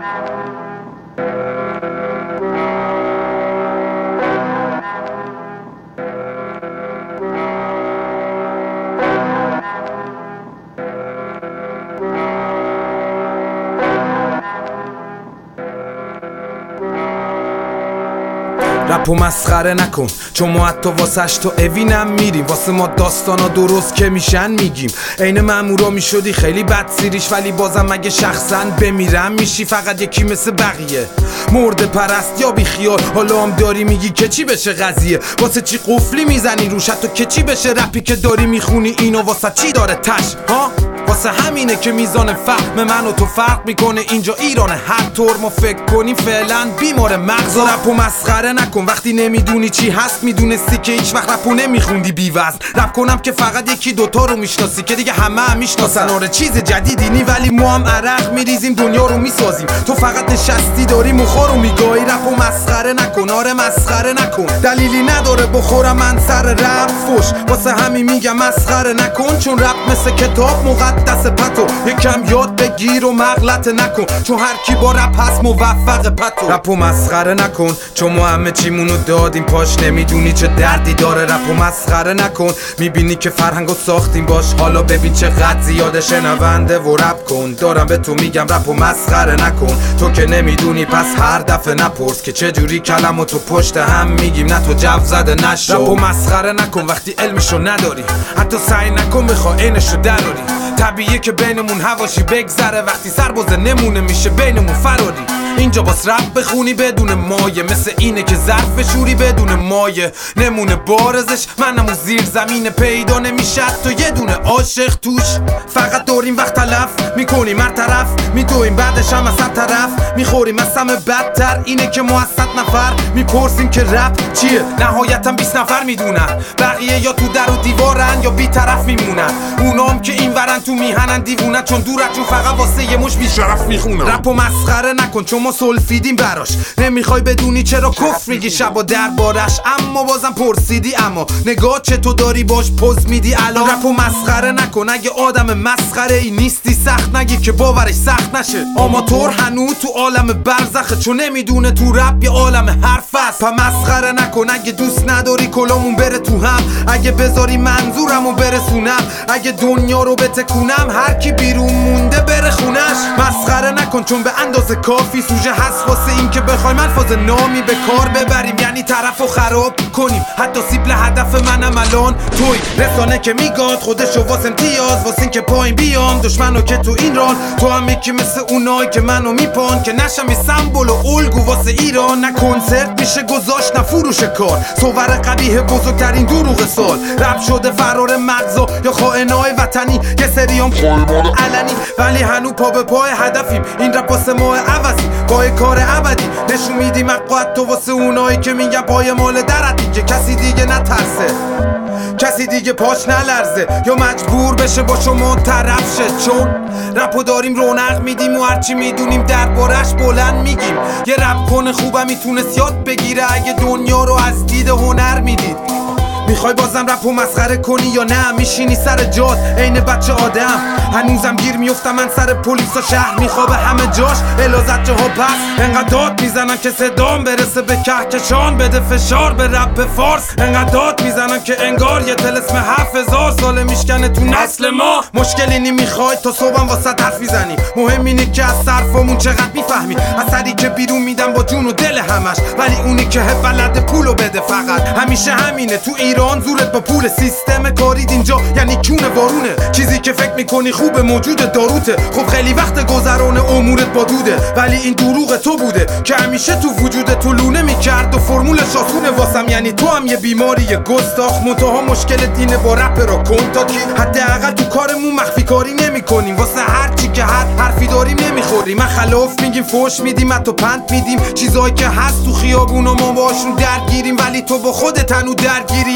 رپو مسخره نکن چون ما حتی واسش تو اوینم میریم، واسه ما داستانا درست که میشن میگیم. عین مامورا میشدی خیلی بد سیریش، ولی بازم اگه شخصا بمیرم میشی فقط یکی مثل بقیه، مرد پرست یا بی خیال. حالا هم داری میگی که چی بشه قضیه، واسه چی قفلی میزنی روش تو که چی بشه؟ رپی که داری میخونی اینو واسه چی داره تش ها؟ واسه همینه که میزان فهم من و تو فرق میکنه. اینجا ایرانه، هر طور ما فکر کنیم فعلا بیمار مغز. رپو مسخره نکن وقتی نمیدونی چی هست، میدونستی که هیچ وقت رپو نمیخوندی بی وزن. رپ کنم که فقط یکی دوتا رو میشناسی که دیگه همه میشناسن. آره چیز جدیدی نی ولی ما هم عرق میریزیم دنیا رو میسازیم، تو فقط نشستی داری مخا رو میگاهی. رپو مسخره نکن، آره مسخره نکن، دلیلی نداره بخورم من سر رپ فوش. واسه همین میگم مسخره نکن، چون رپ مثل کتاب مقدس پتو. یکم یاد بگیر و مغلط نکن، چون هر کی با رپ هست موفق پتو. رپو مسخره نکن چون ما همه چیمونو دادیم پاش، نمیدونی چه دردی داره. رپو مسخره نکن، میبینی که فرهنگو ساختیم باش، حالا ببین چقدر زیاده شنونده و رپ کن. دارم به تو میگم رپو مسخره نکن، تو که نمیدونی پس هر دفعه نپرس که چه جوری کلمو تو پشت هم میگیم، نه تو جو زده نشو. رپو مسخره نکن وقتی علمشو نداری، حتی سعی نکن بخوا عینشو دراری. طبیعیه که بینمون هواشی بگذره، وقتی سربازه نمونه میشه بینمون فراری. اینجا باس رپ بخونی بدون مایه، مثل اینه که ظرف شوری بدون مایه نمونه بارزش. منم و زیر زمین پیدا نمیشه تو یه دونه عاشق توش. فقط داریم وقت تلف میکنیم هر طرف، میدویم بعدش هم از هر طرف میخوریم. از همه بدتر اینه که ما از 100 نفر میپرسیم که رپ چیه، نهایتا 20 نفر میدونن. بقیه یا تو در و دیوارن یا بی طرف میمونن، اونام که این ورن تو میهنن دیوونن، چون دورتون فقط واسه یه مش بیشرف میخونن. رپو مسخره نکن چون ما سلفیدیم براش، نمیخوای بدونی چرا کفر میگی شبا دربارش، اما بازم پرسیدی. اما نگاه چه تو داری باش پوز میدی الان. رپو مسخره نکن، اگه آدم مسخره ای نیستی سخت نگی که باورش سخت نشه. آماتور هنوز تو عالم برزخه، چون نمیدونه تو رپ یه عالم حرف است. پا مسخره نکن، اگه دوست نداری کلامون بره تو هم، اگه بذاری منظورمو برسونم، اگه دنیا رو بتکونم هر کی بیرون مونده بره خونش. مسخره نکن چون به اندازه کافی سوژه هست واسه این که بخوایم الفاظ نامی به کار ببریم، یعنی طرفو خراب کنیم. حتی سیبل هدف منم الان توی رسانه که میگاد خودشو واسه امتیاز، واسه این که پایین بیام دشمنو که تو این ران. تو هم یکی مثل اونای که منو میپان که نشم یه سمبل و الگو واسه ایران. نه کنسرت میشه گذاشت نه فروش کار، صور قبیه بزرگترین دروغ سال. رپ شده فرار مغزا یا خائنای وطنی، یه سریام علنی ولی هنو پا به پای هدفیم. این رپ واسه ما عوضی پای کار ابدی، نشون میدیم حقات تو واسه اونایی که میگن پای مال درت دیگه کسی دیگه نترسه، کسی دیگه پاش نلرزه یا مجبور بشه با شما طرف شه. چون رپو داریم رونق میدیم و هرچی میدونیم دربارش بلند میگیم. یه رپ کنه خوبم میتونست یاد بگیره اگه دنیا رو از دید هنر میدید. میخوای بازم رپو مسخره کنی یا نه؟ میشینی سر جات عین بچه آدم. هنوزم گیر میفتم من سر پلیس و شهر میخوابه همه جاش الازت جاها پس. انقدر داد میزنم که صدام برسه به کهکشان، بده فشار به رپ فارس. انقدر داد میزنم که انگار یه طلسم 7000 ساله میشکنه تو نسل ما. مشکلی نمیخوای تا صبحم واسه حرف میزنی، مهم اینه که از صرفمون چقدر میفهمی. اثری که بیرون میدم با جون و دل همش، ولی اونی که ولد پولو بده فقط. همیشه همینه تو ایران زورت با پول، سیستم کارید اینجا یعنی کونه وارونه. چیزی که فکر میکنی خوبه موجود داروته، خب خیلی وقت گذران امورت با دوده، ولی این دروغ تو بوده که همیشه تو وجود تو لونه میکرد و فرمولش آسونه واسم. یعنی تو هم یه بیماری یه گستاخ، منتها مشکلت اینه با رپ را کن تا کی. حداقل تو کارمون مخفی کاری نمیکنیم، واسه هر چی که هر حرفی داریم نمیخوریم. من خلاف میگیم فوش میدیم حتی پند میدیم، چیزایی که هست تو خیابون و ما باشون درگیریم، ولی تو با خودت هنو درگیری.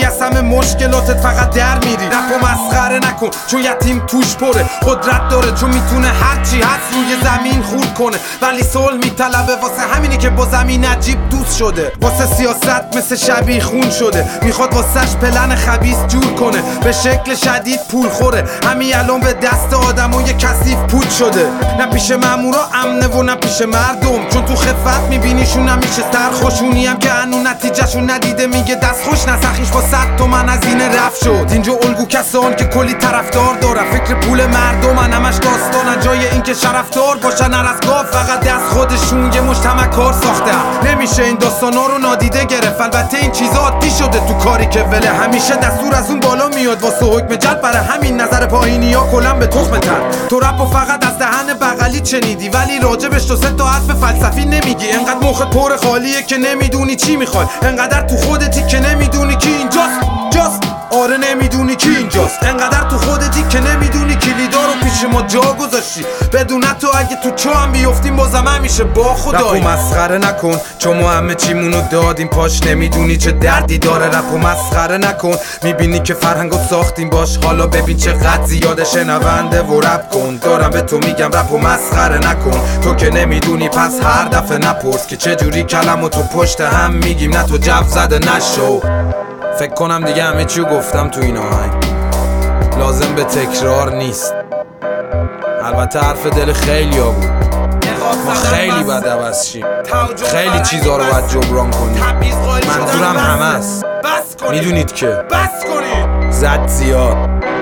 از همه مشکلاتت فقط در میری. رپو مسخره نکن چون یتیم توش پره، قدرت داره چون میتونه هرچی هست روی زمین خورد کنه، ولی صلح میطلبه واسه همینی که با زمین عجیب دوست شده. واسه سیاست مثل شبیه خون شده، میخواد واسهش پلن خبیث جور کنه، به شکل شدید پول خوره، همین الان به دست آدمای کثیف پول شده. نه پیش مامورا امنه و نه پیش مردم، چون تو خفت میبینیشون همیشه سرخوشونی هم که هنو نتیجهشون ندیده، میگه دست خوش نسخیش با 100 تومن از این رفت شد. اینجا الگو کسان که کلی طرفدار دارن، فکر پول مردمن، همش داستانن، جای اینکه شرفدار باشن هر از گاف فقط دست خودشون یه مجتمع کار ساخته. نمیشه این داستانا رو نادیده گرفت، البته این چیزا عادی شده تو کاری که وله، همیشه دستور از اون بالا میاد واسه حکم جلب، برای همین نظر پایینیا کلا به تخم تر. تو رپو فقط از دهن بغلی چنیدی، ولی راجبش تو 3 تا حرف فلسفی نمیگی. انقدر مخت پر خالیه که نمیدونی چی میخوای، انقدر تو خودتی که نمیدونی کی اینجاست. آره نمیدونی کی اینجاست، انقدر تو خودتی که نمیدونی کلیدا رو پیش ما جا گذاشتی. بدون تو اگه تو چو هم بیفتیم بازم همیشه با خدایی. رپو مسخره نکن چون ما همه چیمونو دادیم پاش، نمیدونی چه دردی داره. رپو مسخره نکن میبینی که فرهنگو ساختیم باش، حالا ببین چقدر زیاده شنونده و رپ کن. دارم به تو میگم رپو مسخره نکن، تو که نمیدونی پس هر دفعه نپرس که چجوری کلمو تو پشت هم میگیم، نه تو جو زده نشو. فکر کنم دیگه همه چیو گفتم تو این آهنگ، لازم به تکرار نیست. البته حرف دل خیلیا بود، ما خیلی باید عوض شیم، خیلی چیزا رو باید جبران کنیم. منظورم همه است، میدونید که زد زیاد